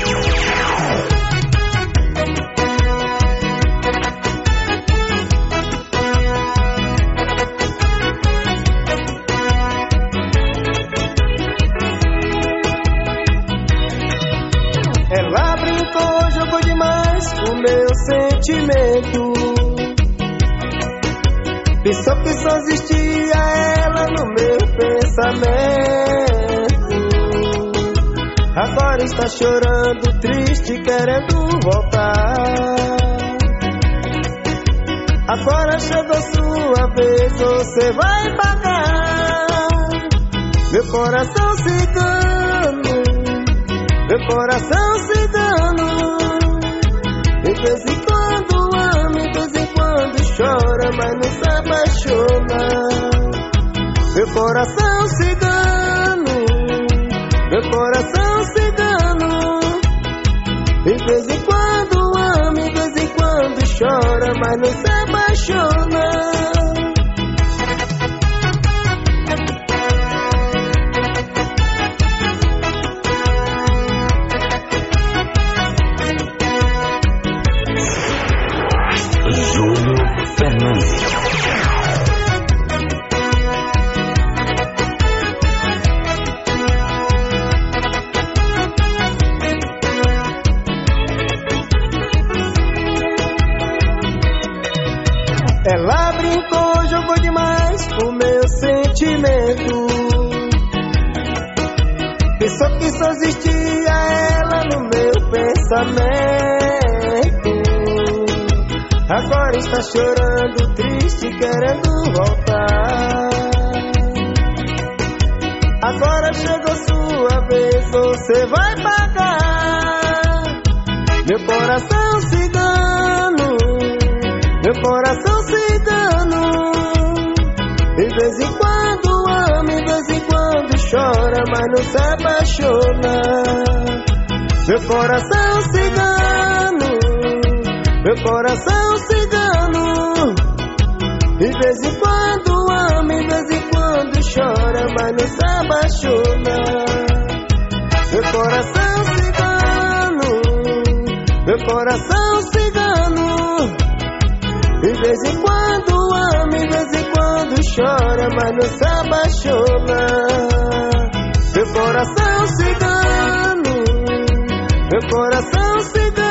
Ela brincou, jogou demais com meu sentimento. Pensou que só existia ela no meu pensamento. Agora está chorando, triste, querendo voltar. Agora chegou sua vez, você vai pagar. Meu coração cigano, meu coração cigano. De vez em quando ama, de vez em quando chora, mas não se apaixona. Meu coração cigano, meu coração cigano. De vez em quando ama, de vez em quando chora, mas não se apaixona. Júlio Fernandes. Ela brincou, jogou demais com meu sentimento. Pensou que só existia ela no meu pensamento. Agora está chorando, triste, querendo voltar. Agora chegou sua vez, você vai pagar. Meu coração cigano, meu coração cigano. De vez em quando ama, de vez em quando chora, mas não se apaixona. Meu coração cigano, meu coração cigano. De vez em quando ama, de vez em quando chora, mas não se apaixona. Meu coração cigano, meu coração cigano. De vez em quando ama, de vez em quando chora, mas não se apaixona. Meu coração cigano, meu coração cigano.